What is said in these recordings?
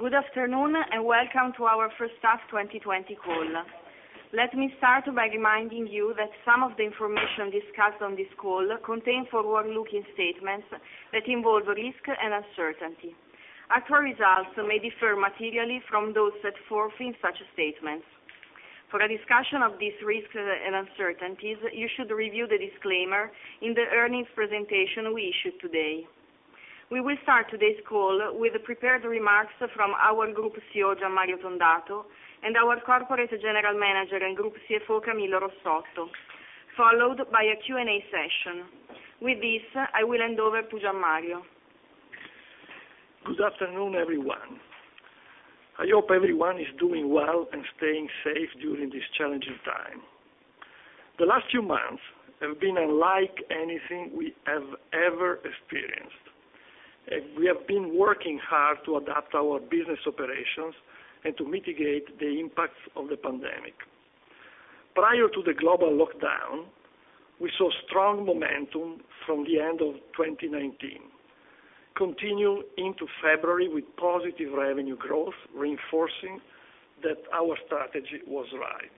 Good afternoon and welcome to our first half 2020 call. Let me start by reminding you that some of the information discussed on this call contain forward-looking statements that involve risk and uncertainty. Actual results may differ materially from those set forth in such statements. For a discussion of these risks and uncertainties, you should review the disclaimer in the earnings presentation we issued today. We will start today's call with the prepared remarks from our Group CEO, Gianmario Tondato, and our Corporate General Manager and Group CFO, Camillo Rossotto, followed by a Q&A session. With this, I will hand over to Gianmario. Good afternoon, everyone. I hope everyone is doing well and staying safe during this challenging time. The last few months have been unlike anything we have ever experienced. We have been working hard to adapt our business operations and to mitigate the impacts of the pandemic. Prior to the global lockdown, we saw strong momentum from the end of 2019, continue into February with positive revenue growth, reinforcing that our strategy was right.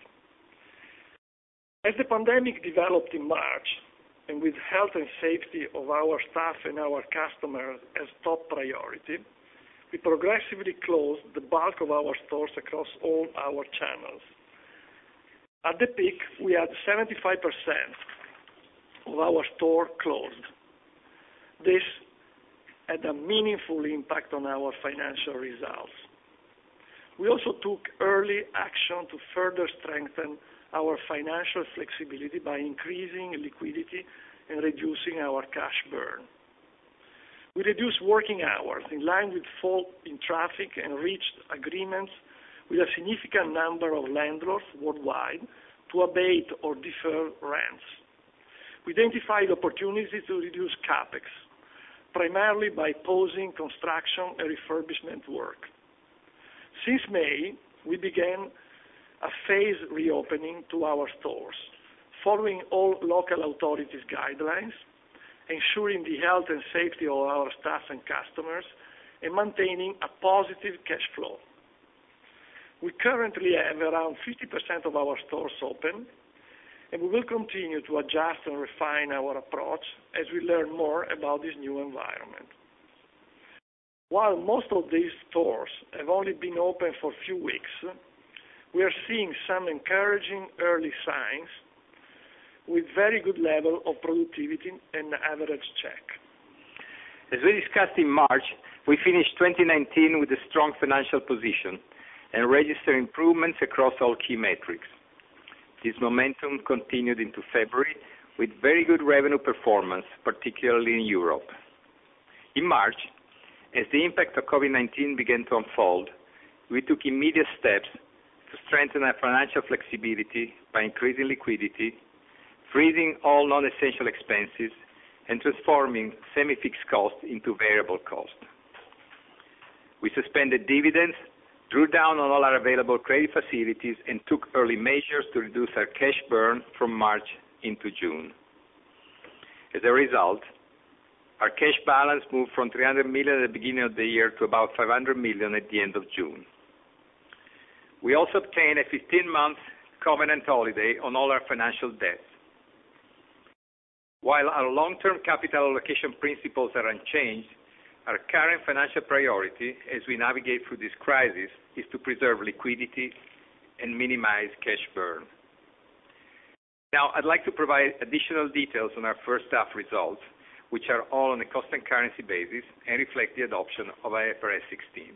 As the pandemic developed in March, and with health and safety of our staff and our customers as top priority, we progressively closed the bulk of our stores across all our channels. At the peak, we had 75% of our store closed. This had a meaningful impact on our financial results. We also took early action to further strengthen our financial flexibility by increasing liquidity and reducing our cash burn. We reduced working hours in line with fall in traffic and reached agreements with a significant number of landlords worldwide to abate or defer rents. We identified opportunities to reduce CapEx, primarily by pausing construction and refurbishment work. Since May, we began a phased reopening to our stores, following all local authorities' guidelines, ensuring the health and safety of our staff and customers, and maintaining a positive cash flow. We currently have around 50% of our stores open, and we will continue to adjust and refine our approach as we learn more about this new environment. While most of these stores have only been open for a few weeks, we are seeing some encouraging early signs with very good level of productivity and average check. As we discussed in March, we finished 2019 with a strong financial position and registered improvements across all key metrics. This momentum continued into February with very good revenue performance, particularly in Europe. In March, as the impact of COVID-19 began to unfold, we took immediate steps to strengthen our financial flexibility by increasing liquidity, freezing all non-essential expenses, and transforming semi-fixed costs into variable cost. We suspended dividends, drew down on all our available credit facilities, and took early measures to reduce our cash burn from March into June. As a result, our cash balance moved from 300 million at the beginning of the year to about 500 million at the end of June. We also obtained a 15-month covenant holiday on all our financial debts. While our long-term capital allocation principles are unchanged, our current financial priority as we navigate through this crisis is to preserve liquidity and minimize cash burn. Now, I'd like to provide additional details on our first half results, which are all on a constant currency basis and reflect the adoption of IFRS 16.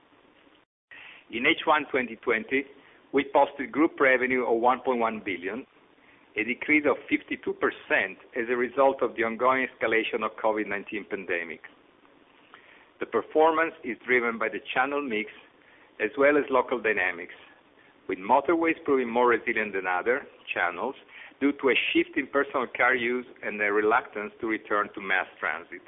In H1 2020, we posted group revenue of 1.1 billion, a decrease of 52% as a result of the ongoing escalation of COVID-19 pandemic. The performance is driven by the channel mix as well as local dynamics, with motorways proving more resilient than other channels due to a shift in personal car use and a reluctance to return to mass transit.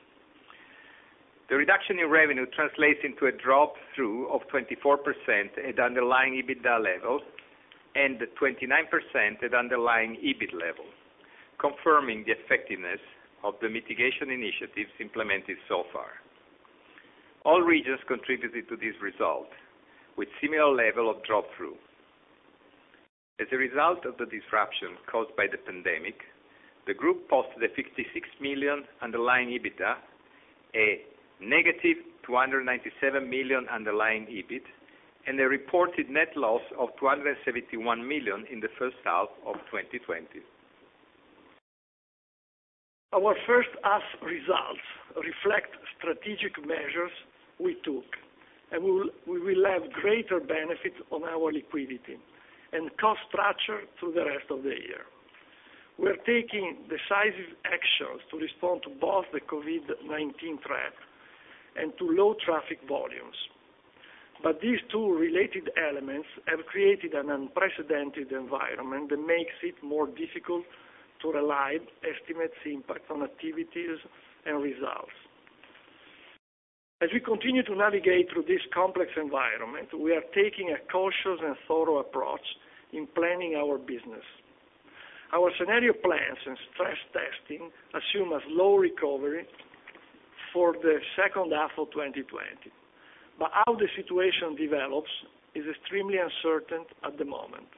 The reduction in revenue translates into a drop-through of 24% at underlying EBITDA level and 29% at underlying EBIT level, confirming the effectiveness of the mitigation initiatives implemented so far. All regions contributed to this result, with similar level of drop-through. As a result of the disruption caused by the pandemic, the group posted a 56 million underlying EBITDA, a negative 297 million underlying EBIT, and a reported net loss of 271 million in the first half of 2020. Our first half results reflect strategic measures we took, and we will have greater benefit on our liquidity and cost structure through the rest of the year. We are taking decisive actions to respond to both the COVID-19 threat and to low traffic volumes. But these two related elements have created an unprecedented environment that makes it more difficult to reliably estimate the impact on activities and results. As we continue to navigate through this complex environment, we are taking a cautious and thorough approach in planning our business. Our scenario plans and stress testing assume a slow recovery for the second half of 2020. But how the situation develops is extremely uncertain at the moment.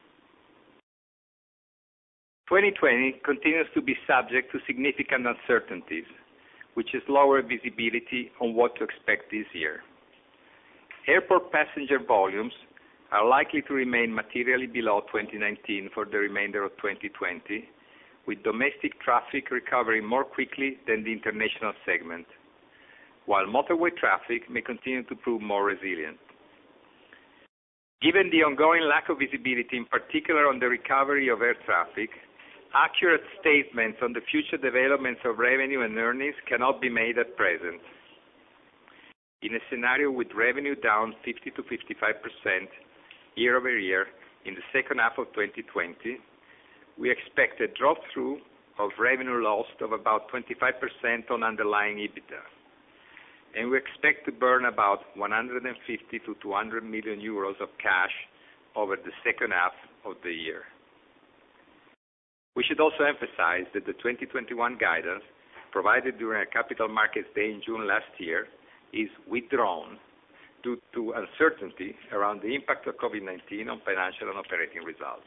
2020 continues to be subject to significant uncertainties, which is lower visibility on what to expect this year. Airport passenger volumes are likely to remain materially below 2019 for the remainder of 2020, with domestic traffic recovering more quickly than the international segment, while motorway traffic may continue to prove more resilient. Given the ongoing lack of visibility, in particular on the recovery of air traffic, accurate statements on the future developments of revenue and earnings cannot be made at present. In a scenario with revenue down 50 to 55% year over year in the second half of 2020, we expect a drop-through of revenue lost of about 25% on underlying EBITDA. And we expect to burn about 150 to 200 million euros of cash over the second half of the year. We should also emphasize that the 2021 guidance provided during a Capital Markets Day in June last year is withdrawn due to uncertainty around the impact of COVID-19 on financial and operating results.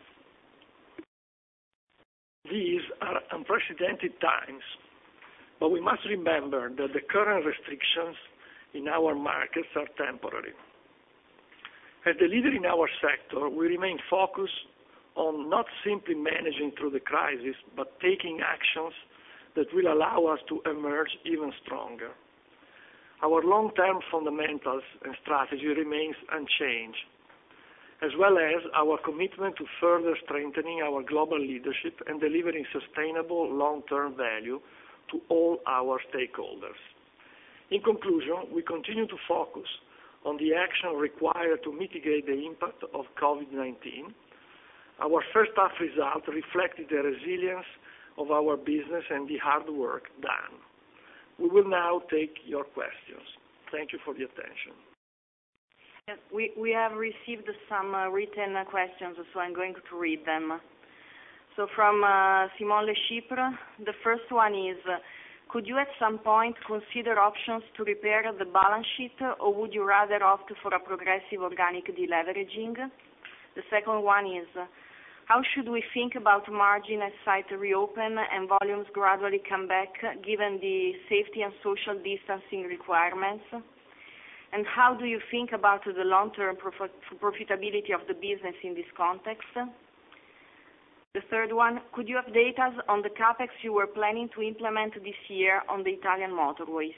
These are unprecedented times, but we must remember that the current restrictions in our markets are temporary. As the leader in our sector, we remain focused on not simply managing through the crisis, but taking actions that will allow us to emerge even stronger. Our long-term fundamentals and strategy remains unchanged, as well as our commitment to further strengthening our global leadership and delivering sustainable long-term value to all our stakeholders. In conclusion, we continue to focus on the action required to mitigate the impact of COVID-19. Our first half result reflected the resilience of our business and the hard work done. We will now take your questions. Thank you for the attention. Yes, we have received some written questions, so I'm going to read them. So from Simon Le Chypre, the first one is, could you at some point consider options to repair the balance sheet, or would you rather opt for a progressive organic deleveraging? The second one is, how should we think about margin as sites reopen and volumes gradually come back, given the safety and social distancing requirements? And how do you think about the long-term profitability of the business in this context? The third one, could you update us on the capex you were planning to implement this year on the Italian motorways?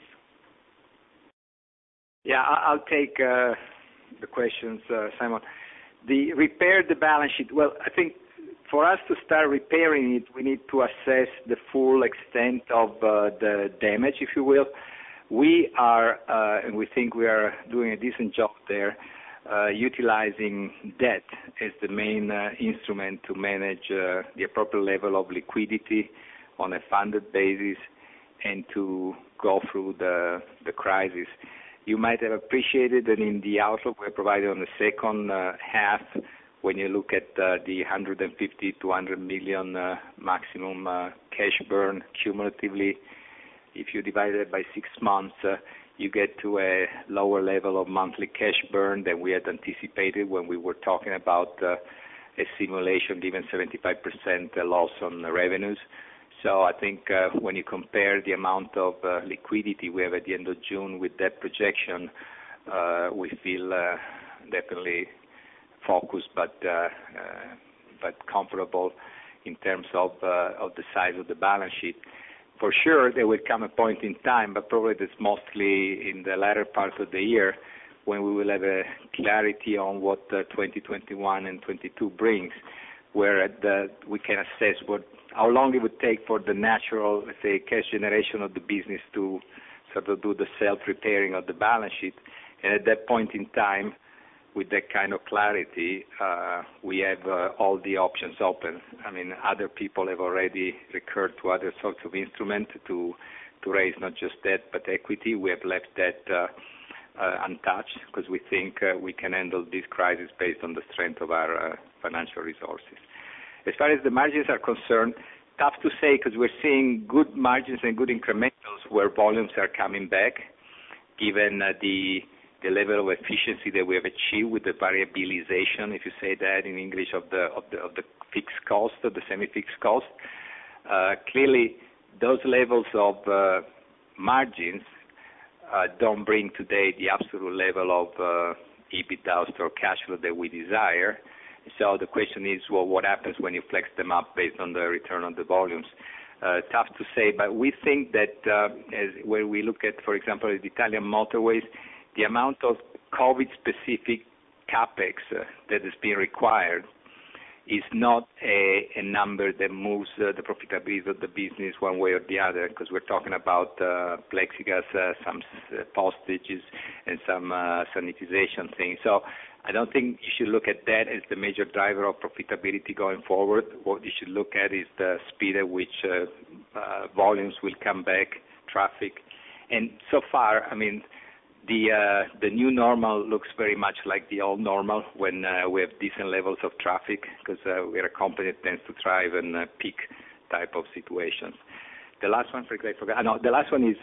Yeah, I'll take the questions, Simon. The repair the balance sheet. Well, I think for us to start repairing it, we need to assess the full extent of the damage, if you will. We are, and we think we are doing a decent job there, utilizing debt as the main instrument to manage the appropriate level of liquidity on a funded basis and to go through the crisis. You might have appreciated that in the outlook we provided on the second half, when you look at the 150 to 200 million maximum cash burn cumulatively, if you divide it by 6 months, you get to a lower level of monthly cash burn than we had anticipated when we were talking about a simulation given 75% loss on the revenues. So I think when you compare the amount of liquidity we have at the end of June with that projection, we feel definitely focused but comfortable in terms of the size of the balance sheet. For sure, there will come a point in time, but probably that's mostly in the latter part of the year, when we will have a clarity on what 2021 and 22 brings, where we can assess how long it would take for the natural, let's say, cash generation of the business to sort of do the self-repairing of the balance sheet. And at that point in time, with that kind of clarity, we have all the options open. I mean, other people have already recurred to other sorts of instruments to raise not just debt but equity. We have left that untouched because we think we can handle this crisis based on the strength of our financial resources. As far as the margins are concerned, tough to say because we're seeing good margins and good incrementals where volumes are coming back, given the level of efficiency that we have achieved with the variabilization, if you say that in English, of the fixed cost, of the semi-fixed cost. Clearly, those levels of margins don't bring today the absolute level of EBITDA or cash flow that we desire. So the question is, well, what happens when you flex them up based on the return on the volumes? Tough to say, but we think that where we look at, for example, the Italian motorways, the amount of COVID-specific capex that is being required is not a number that moves the profitability of the business one way or the other, because we're talking about plexiglass, some postages, and some sanitization things. So I don't think you should look at that as the major driver of profitability going forward. What you should look at is the speed at which volumes will come back, traffic. And so far, I mean, the new normal looks very much like the old normal when we have decent levels of traffic, because we're a company that tends to thrive in peak type of situations. The last one, I forgot. No, the last one is,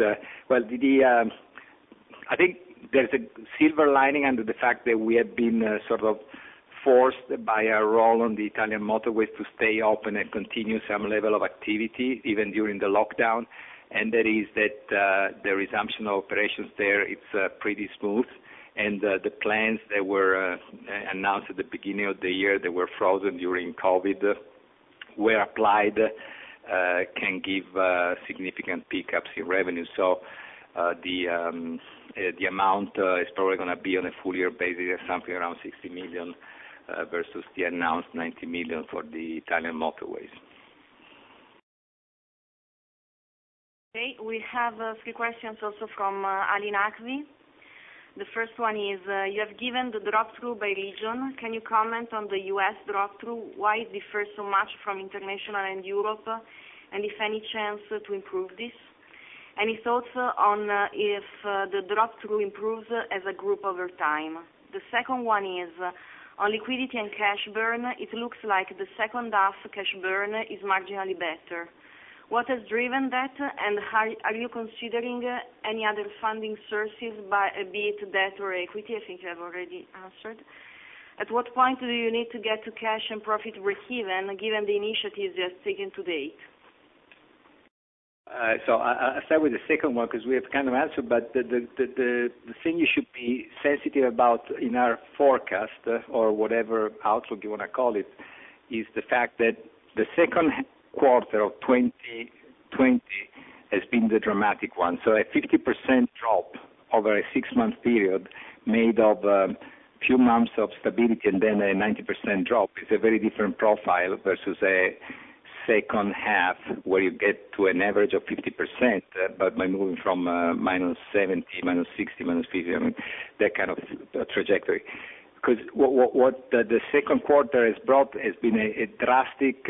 I think there's a silver lining under the fact that we have been sort of forced by our role on the Italian motorways to stay open and continue some level of activity even during the lockdown. And that is that the resumption of operations there, it's pretty smooth. And the plans that were announced at the beginning of the year that were frozen during COVID, where applied, can give significant pickups in revenue. So the amount is probably going to be on a full year basis something around 60 million versus the announced 90 million for the Italian motorways. Okay, we have a few questions also from Ali Nakvi. The first one is, you have given the drop-through by region. Can you comment on the U.S. drop-through, why it differs so much from international and Europe, and if any chance to improve this? Any thoughts on if the drop-through improves as a group over time? The second one is, on liquidity and cash burn, it looks like the second half cash burn is marginally better. What has driven that, and are you considering any other funding sources, be it debt or equity? I think you have already answered. At what point do you need to get to cash and profit break-even, given the initiatives you have taken to date? So I'll start with the second one because we have kind of answered, but the thing you should be sensitive about in our forecast, or whatever outlook you want to call it, is the fact that the second quarter of 2020 has been the dramatic one. So a 50% drop over a 6-month period made of a few months of stability and then a 90% drop is a very different profile versus a second half where you get to an average of 50%, but by moving from minus 70, minus 60, minus 50, I mean, that kind of trajectory. Because what the second quarter has brought has been a drastic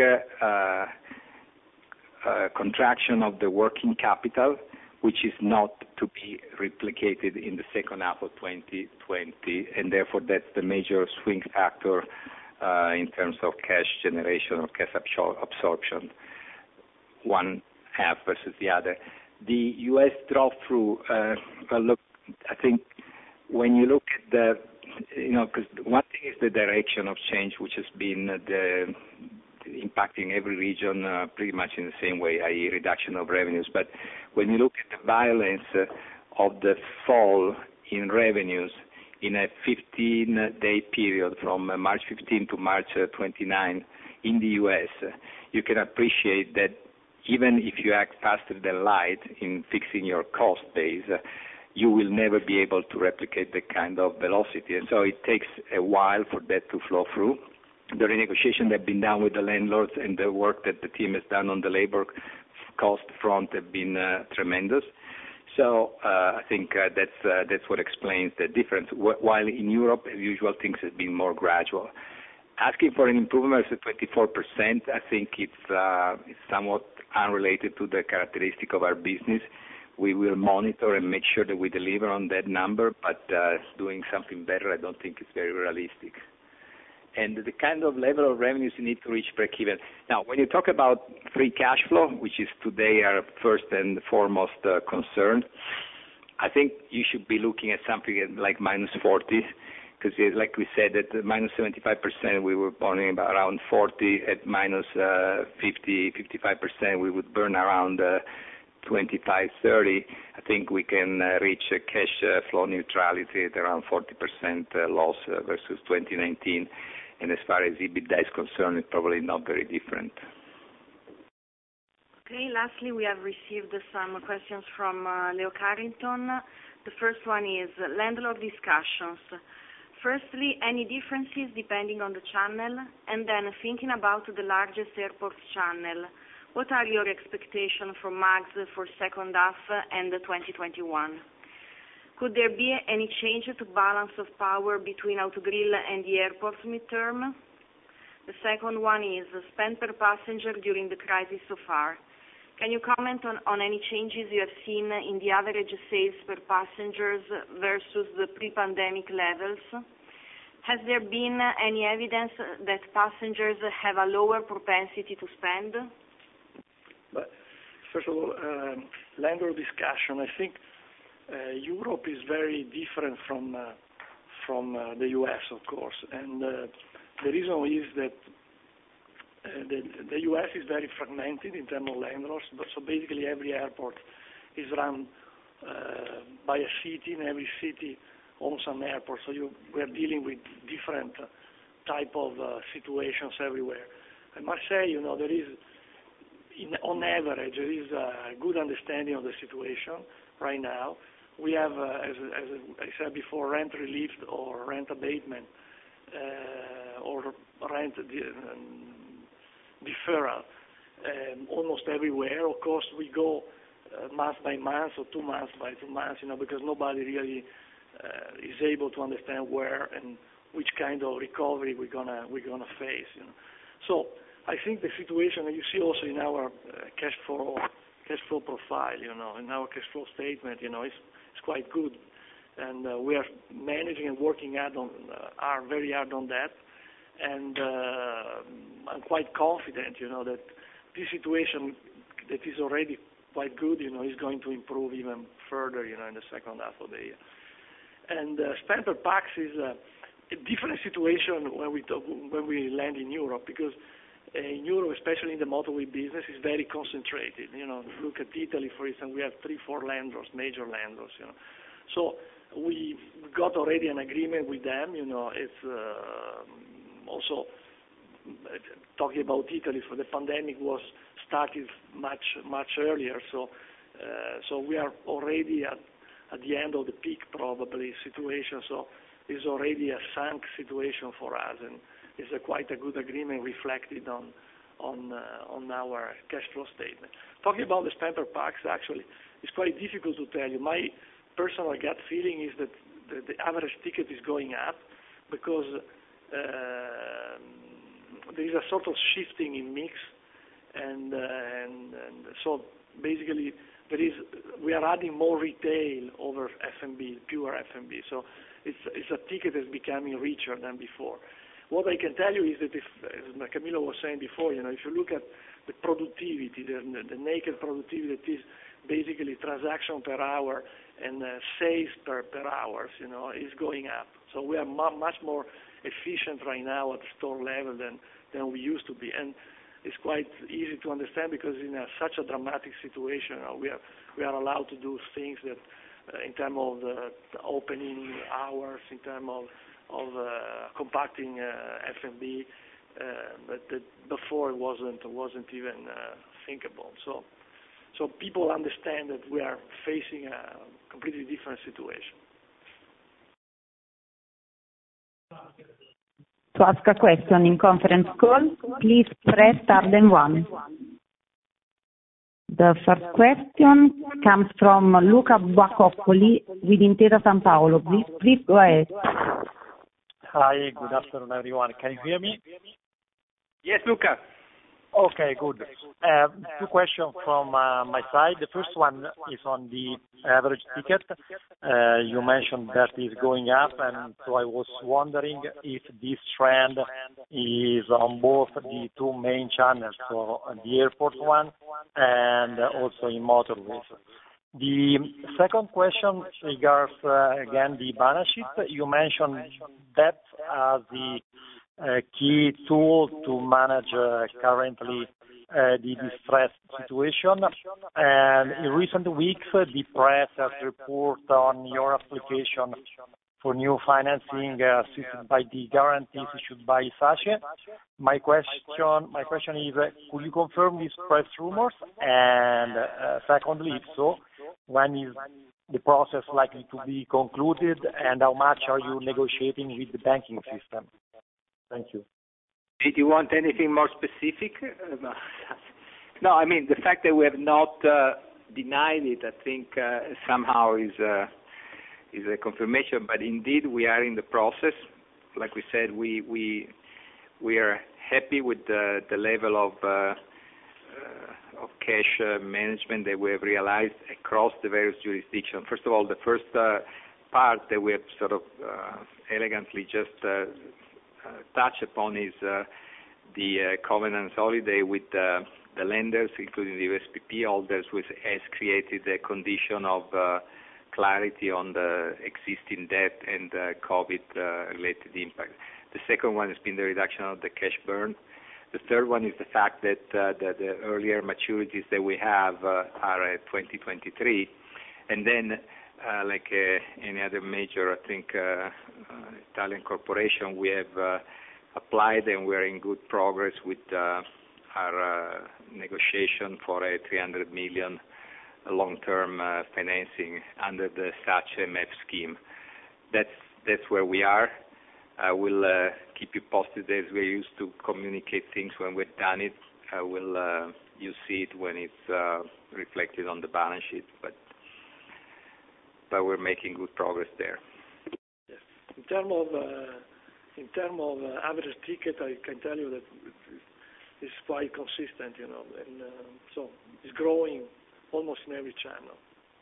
contraction of the working capital, which is not to be replicated in the second half of 2020, and therefore that's the major swing factor in terms of cash generation or cash absorption, one half versus the other. The U.S. drop-through, look, I think when you look at the, because one thing is the direction of change, which has been impacting every region pretty much in the same way, i.e. reduction of revenues. But when you look at the violence of the fall in revenues in a 15-day period from March 15 to March 29 in the U.S., you can appreciate that even if you act faster than light in fixing your cost base, you will never be able to replicate the kind of velocity. And so it takes a while for that to flow through. The renegotiation that have been done with the landlords and the work that the team has done on the labor cost front have been tremendous. So I think that's what explains the difference. While in Europe, as usual, things have been more gradual. Asking for an improvement of 24%, I think it's somewhat unrelated to the characteristic of our business. We will monitor and make sure that we deliver on that number, but doing something better I don't think is very realistic. And the kind of level of revenues you need to reach break-even. Now, when you talk about free cash flow, which is today our first and foremost concern, I think you should be looking at something like minus 40, because like we said, at minus 75%, we were burning about around 40. At minus 50, 55%, we would burn around 25, 30. I think we can reach a cash flow neutrality at around 40% loss versus 2019. And as far as EBITDA is concerned, it's probably not very different. Okay, lastly, we have received some questions from Leo Carrington. The first one is landlord discussions. Firstly, any differences depending on the channel? And then thinking about the largest airport channel, what are your expectations from MAGS for second half and 2021? Could there be any change to balance of power between Autogrill and the airports midterm? The second one is spend per passenger during the crisis so far. Can you comment on any changes you have seen in the average sales per passengers versus the pre-pandemic levels? Has there been any evidence that passengers have a lower propensity to spend? But first of all, landlord discussion. I think Europe is very different from the U.S., of course, and the reason is that the U.S. is very fragmented in terms of landlords. But so basically, every airport is run by a city, and every city owns an airport. So we are dealing with different type of situations everywhere. I must say, there is, on average, there is a good understanding of the situation right now. We have, as I said before, rent relief or rent abatement or rent deferral almost everywhere. Of course, we go month by month or 2 months by 2 months, because nobody really is able to understand where and which kind of recovery we're gonna face. So I think the situation you see also in our cash flow profile, in our cash flow statement, it's quite good, and we are managing and working very hard on that, and I'm quite confident, that this situation that is already quite good, is going to improve even further, in the second half of the year. And spend per pax is a different situation when we land in Europe, because in Europe, especially in the motorway business, is very concentrated. Look at Italy, for instance, we have 3-4 landlords, major landlords. So we got already an agreement with them. It's also talking about Italy. For the pandemic was started much earlier. So we are already at the end of the peak probably situation. So it's already a sunk situation for us, and it's quite a good agreement reflected on our cash flow statement. Talking about the spend per pax, actually, it's quite difficult to tell you. My personal gut feeling is that the average ticket is going up because there is a sort of shifting in mix, and so basically we are adding more retail over F&B, pure F&B. So it's a ticket that's becoming richer than before. What I can tell you is that as Camillo was saying before, if you look at the productivity, the naked productivity that is basically transaction per hour sales per hours, is going up. So we are much more efficient right now at the store level than we used to be, and it's quite easy to understand because in such a dramatic situation, we are allowed to do things that, in terms of the opening hours, in terms of compacting F&B, that before it wasn't even thinkable. So people understand that we are facing a completely different situation. To ask a question in conference call, please press star then 1. The first question comes from Luca Bacoccoli with Intesa Sanpaolo. Please go ahead. Hi, good afternoon, everyone. Can you hear me? Yes, Luca. Okay, good. 2 questions from my side. The first one is on the average ticket. You mentioned that is going up, and so I was wondering if this trend is on both the 2 main channels, so the airport one and also in motorways. The second question regards, again, the balance sheet. You mentioned debt as the key tool to manage currently the distressed situation. And in recent weeks, the press has reported on your application for new financing assisted by the guarantees issued by SACE. My question is, could you confirm these press rumors? And secondly, if so, when is the process likely to be concluded, and how much are you negotiating with the banking system? Thank you. Did you want anything more specific? No, I mean, the fact that we have not denied it, I think somehow is a confirmation. But indeed, we are in the process. Like we said, we are happy with the level of cash management that we have realized across the various jurisdictions. First of all, the first part that we have sort of elegantly just touch upon is the covenants holiday with the lenders, including the USPP holders, which has created a condition of clarity on the existing debt and COVID-related impact. The second one has been the reduction of the cash burn. The third one is the fact that the earlier maturities that we have are at 2023, and then like any other major, I think, Italian corporation, we have applied and we're in good progress with our negotiation for a 300 million long-term financing under the SACE MEF scheme. That's where we are. I will keep you posted as we're used to communicate things when we've done it. You see it when it's reflected on the balance sheet, but we're making good progress there. Yes. In terms of average ticket, I can tell you that it's quite consistent, and so it's growing almost in every channel.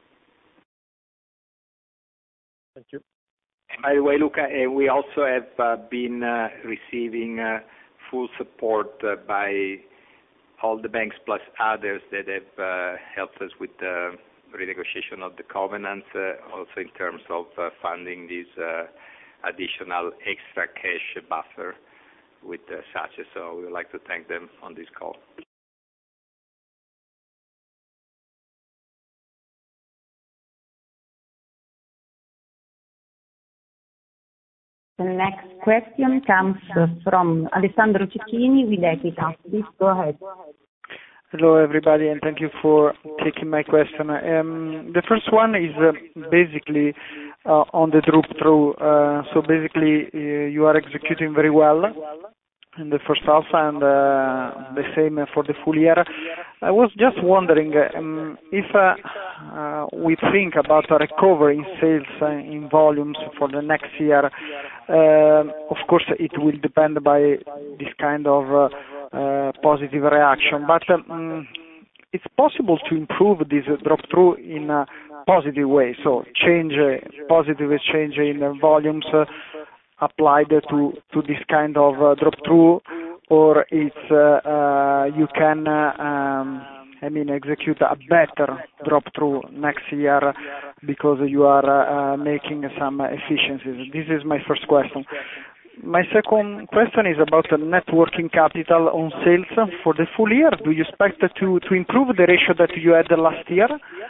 Thank you. By the way, Luca, we also have been receiving full support by all the banks plus others that have helped us with the renegotiation of the covenants, also in terms of funding this additional extra cash buffer with SACE. So we would like to thank them on this call. The next question comes from Alessandro Cecchini with Equita. Please go ahead. Hello, everybody, and thank you for taking my question. The first one is basically on the drop-through. So basically, you are executing very well in the first half, and the same for the full year. I was just wondering if we think about a recovery in sales in volumes for the next year. Of course, it will depend by this kind of positive reaction, but it's possible to improve this drop-through in a positive way. So positive change in volumes applied to this kind of drop-through, or it's you can execute a better drop-through next year because you are making some efficiencies? This is my first question. My second question is about the net working capital on sales for the full year. Do you expect to improve the ratio that you had last year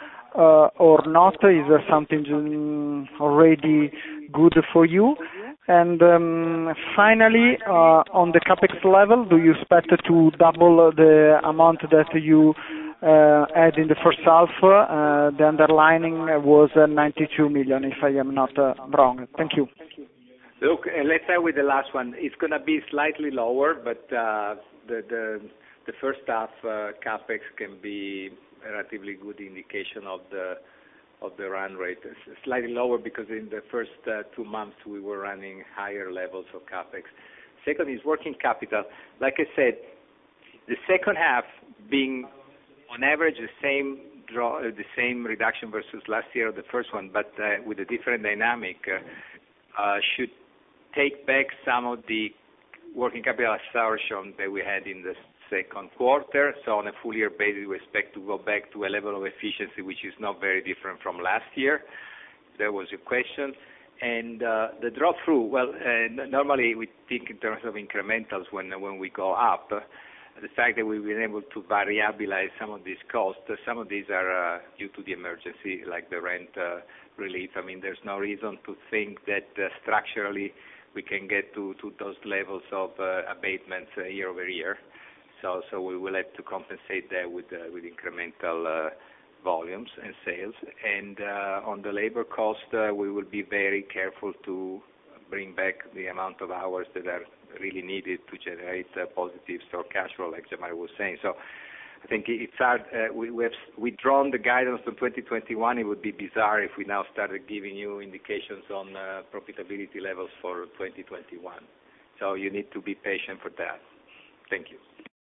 or not? Is there something already good for you? And finally, on the CapEx level, do you expect to double the amount that you had in the first half? The underlining was 92 million, if I am not wrong. Thank you. Look, let's start with the last one. It's going to be slightly lower, but the first half capex can be a relatively good indication of the run rate. It's slightly lower because in the first 2 months we were running higher levels of capex. Second is working capital. Like I said, the second half being on average the same reduction versus last year of the first one, but with a different dynamic, should take back some of the working capital absorption that we had in the second quarter. So on a full year basis, we expect to go back to a level of efficiency which is not very different from last year. That was your question. And the drop through, well, normally we think in terms of incrementals when we go up. The fact that we've been able to variabilize some of these costs, some of these are due to the emergency, like the rent relief. I mean, there's no reason to think that structurally we can get to those levels of abatements year over year. So we will have to compensate that with incremental volumes and sales. And on the labor cost, we will be very careful to bring back the amount of hours that are really needed to generate positive store cash flow, like Jamal was saying. So I think it's hard. We've withdrawn the guidance for 2021. It would be bizarre if we now started giving you indications on profitability levels for 2021. So you need to be patient for that. Thank you.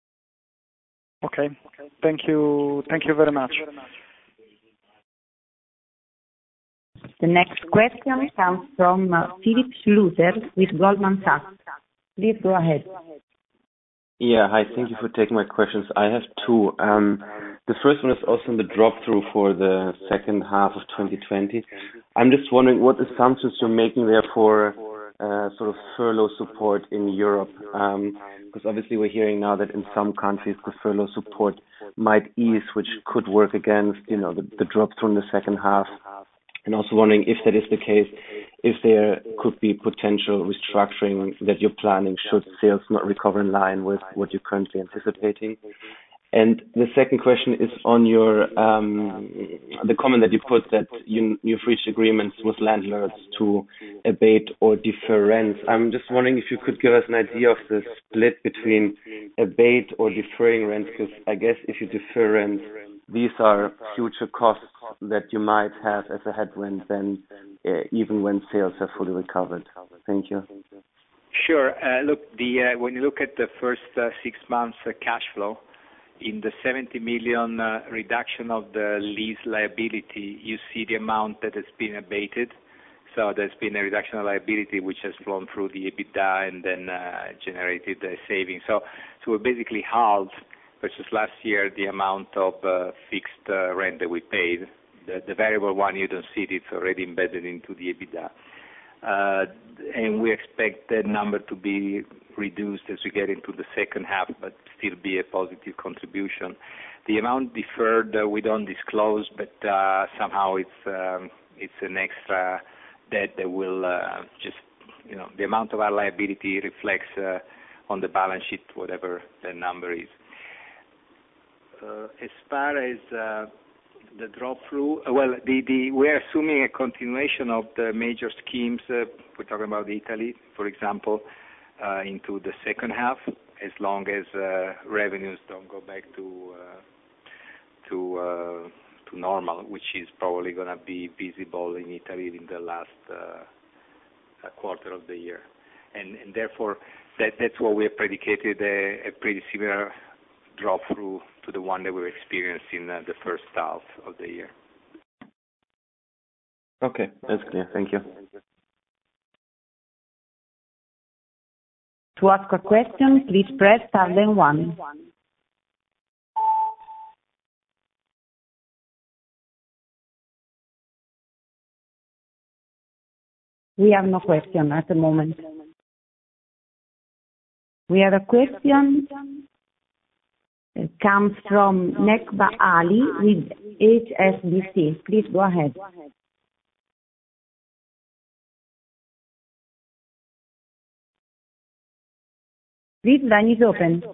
Okay. Thank you. Thank you very much. The next question comes from Philip Schluter with Goldman Sachs. Please go ahead. Yeah, hi. Thank you for taking my questions. I have two. The first one is also on the drop-through for the second half of 2020. I'm just wondering what assumptions you're making there for sort of furlough support in Europe. Because obviously we're hearing now that in some countries the furlough support might ease, which could work against, the drop-through in the second half. And also wondering if that is the case, if there could be potential restructuring that you're planning should sales not recover in line with what you're currently anticipating. And the second question is on your the comment that you put that you've reached agreements with landlords to abate or defer rents. I'm just wondering if you could give us an idea of the split between abate or deferring rents, because I guess if you defer rents, these are future costs that you might have as a headwind then even when sales have fully recovered. Thank you. Sure. Look, when you look at the first 6 months cash flow, in the 70 million reduction of the lease liability, you see the amount that has been abated. So there's been a reduction of liability which has flown through the EBITDA and then generated a savings. So we're basically halved versus last year the amount of fixed rent that we paid. The variable one, you don't see it, it's already embedded into the EBITDA. And we expect that number to be reduced as we get into the second half, but still be a positive contribution. The amount deferred we don't disclose, but somehow it's an extra debt that will just, the amount of our liability reflects on the balance sheet, whatever the number is. As far as the drop-through, well, we're assuming a continuation of the major schemes. We're talking about Italy, for example, into the second half, as long as revenues don't go back to normal, which is probably going to be visible in Italy in the last quarter of the year. And therefore, that's what we have predicated a pretty similar drop-through to the one that we experienced in the first half of the year. Okay, that's clear. Thank you. To ask a question, please press star then one. We have no question at the moment. We have a question. It comes from Nekba Ali with HSBC. Please go ahead. Please, line is open.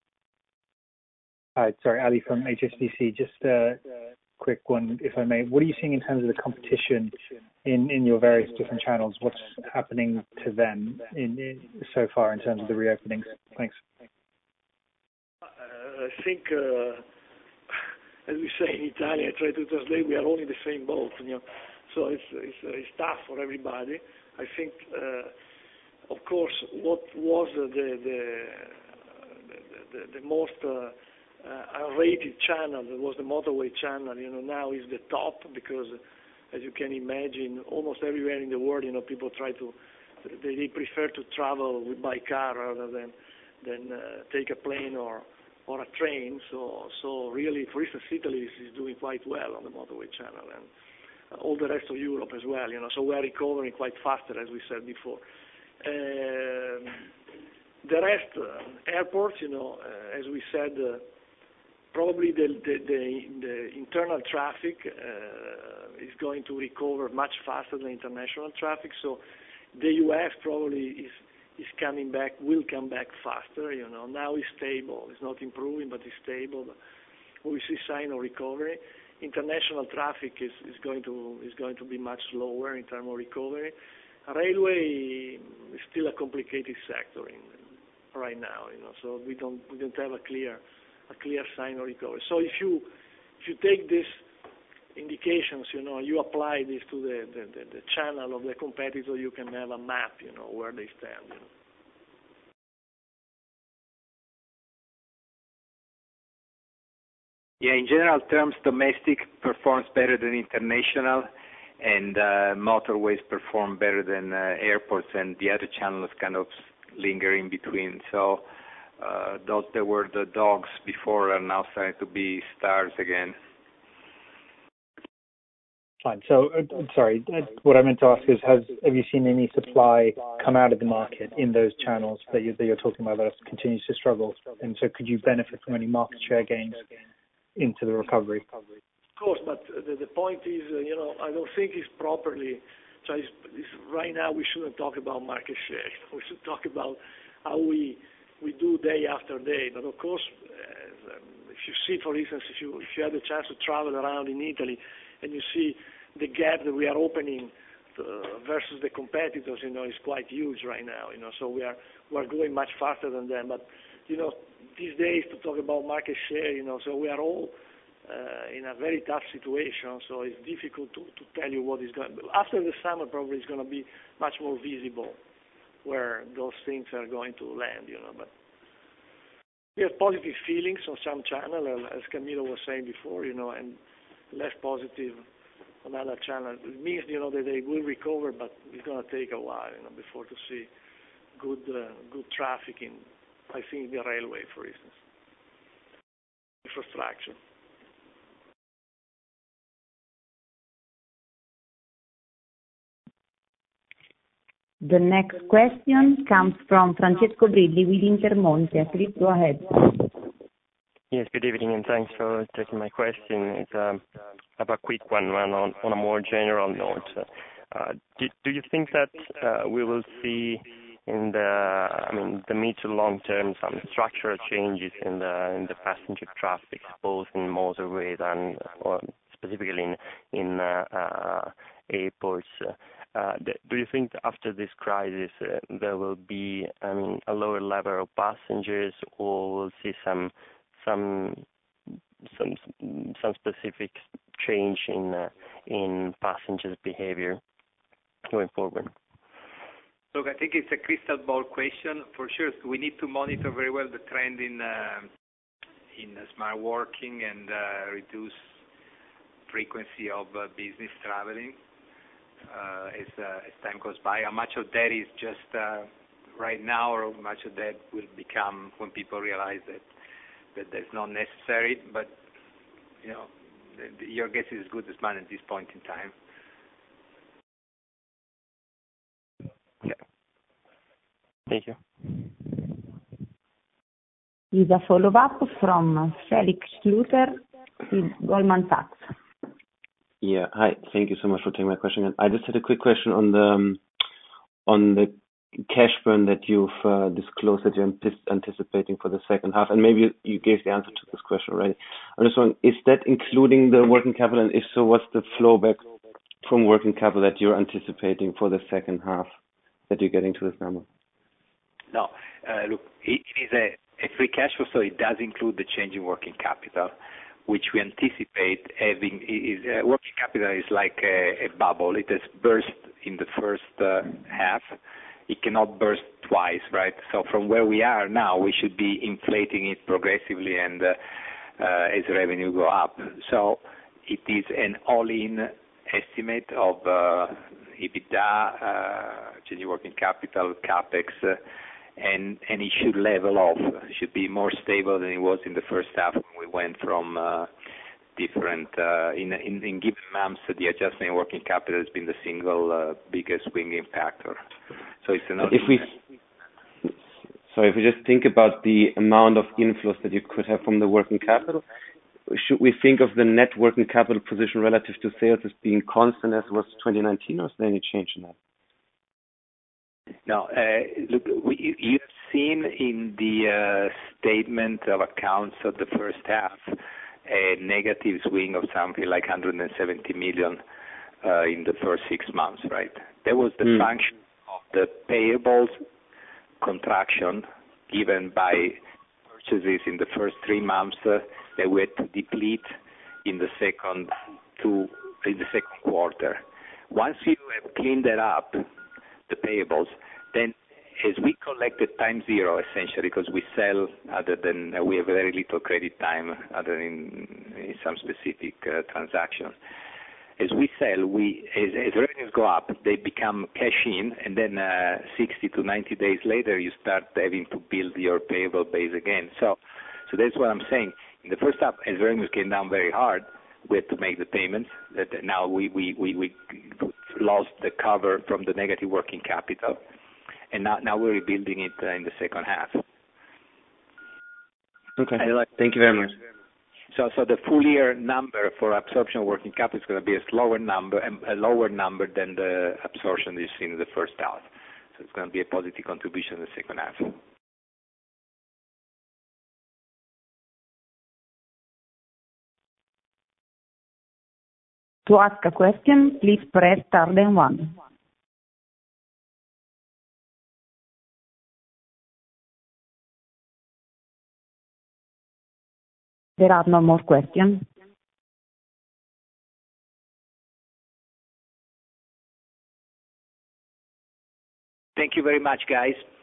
Hi, sorry, Ali from HSBC. Just a quick one, if I may. What are you seeing in terms of the competition in your various different channels? What's happening to them so far in terms of the reopenings? Thanks. I think, as we say in Italian, I try to translate, we are all in the same boat, so it's tough for everybody. I think, of course, what was the most unrated channel, that was the motorway channel, now is the top, because as you can imagine, almost everywhere in the world, people they prefer to travel by car rather than take a plane or a train. So really, for instance, Italy is doing quite well on the motorway channel, and all the rest of Europe as well. So we are recovering quite faster, as we said before. The rest, airports, as we said, probably the internal traffic is going to recover much faster than international traffic. So the U.S. probably is coming back, will come back faster. Now it's stable. It's not improving, but it's stable. We see sign of recovery. International traffic is going to be much slower in terms of recovery. Railway is still a complicated sector right now. So we don't have a clear sign of recovery. So if you take these indications, you apply this to the channel of the competitor, you can have a map, where they stand. Yeah, in general terms, domestic performs better than international, and motorways perform better than airports, and the other channels kind of linger in between. So those that were the dogs before are now starting to be stars again. Fine. So, sorry, what I meant to ask is, have you seen any supply come out of the market in those channels that you're talking about that continues to struggle? And so could you benefit from any market share gains into the recovery? Of course, but the point is, I don't think it's properly. So right now we shouldn't talk about market share. We should talk about how we do day after day. But of course, if you see, for instance, if you had a chance to travel around in Italy and you see the gap that we are opening versus the competitors, is quite huge right now. So we are going much faster than them. But these days to talk about market share, so we are all in a very tough situation, so it's difficult to tell you what is going. After the summer, probably it's going to be much more visible where those things are going to land, But we have positive feelings on some channel, as Camillo was saying before, and less positive on other channels. It means, that they will recover, but it's going to take a while, before to see good traffic in, I think, the railway, for instance, infrastructure. The next question comes from Francesco Brilli with Intermonte. Please go ahead. Yes, good evening, and thanks for taking my question. It's I have a quick one on a more general note. Do you think that we will see in the mid to long term some structural changes in the passenger traffic, both in motorways and or specifically in airports? Do you think that after this crisis there will be a lower level of passengers, or we'll see some specific change in passengers' behavior going forward? Look, I think it's a crystal ball question. For sure, we need to monitor very well the trend in smart working and reduce frequency of business traveling as time goes by. How much of that is just right now, or how much of that will become when people realize that that's not necessary? But your guess is as good as mine at this point in time. Thank you. Is a follow-up from Felix Schluter with Goldman Sachs. Yeah. Hi. Thank you so much for taking my question. I just had a quick question on the cash burn that you've disclosed that you're anticipating for the second half, and maybe you gave the answer to this question already. I'm just wondering, is that including the working capital? And if so, what's the flow back from working capital that you're anticipating for the second half that you're getting to this number? No. Look, it is a free cash flow, so it does include the change in working capital, which we anticipate having. Working capital is like a bubble. It has burst in the first half. It cannot burst twice, right? So from where we are now, we should be inflating it progressively and as revenue go up. So it is an all-in estimate of EBITDA, change in working capital, capex, and it should level off. It should be more stable than it was in the first half when we went from different in given months. The adjustment in working capital has been the single biggest swinging factor. So it's another. If we just think about the amount of inflows that you could have from the working capital, should we think of the net working capital position relative to sales as being constant as was 2019, or is there any change in that? No, look, you have seen in the statement of accounts of the first half a negative swing of something like 170 million in the first 6 months, right? That was the function of the payables contraction given by purchases in the first 3 months that we had to deplete in the second quarter. Once you have cleaned that up, the payables, then as we collected time zero essentially, because we sell we have very little credit time other than in some specific transactions. As we sell, as revenues go up, they become cash in, and then 60 to 90 days later, you start having to build your payable base again. So that's what I'm saying. In the first half, as revenues came down very hard, we had to make the payments. That now we lost the cover from the negative working capital, and now we're rebuilding it in the second half. Okay. Thank you very much. So the full year number for absorption of working capital is going to be a lower number than the absorption you've seen in the first half. So it's going to be a positive contribution in the second half. To ask a question, please press star then 1. There are no more questions. Thank you very much, guys.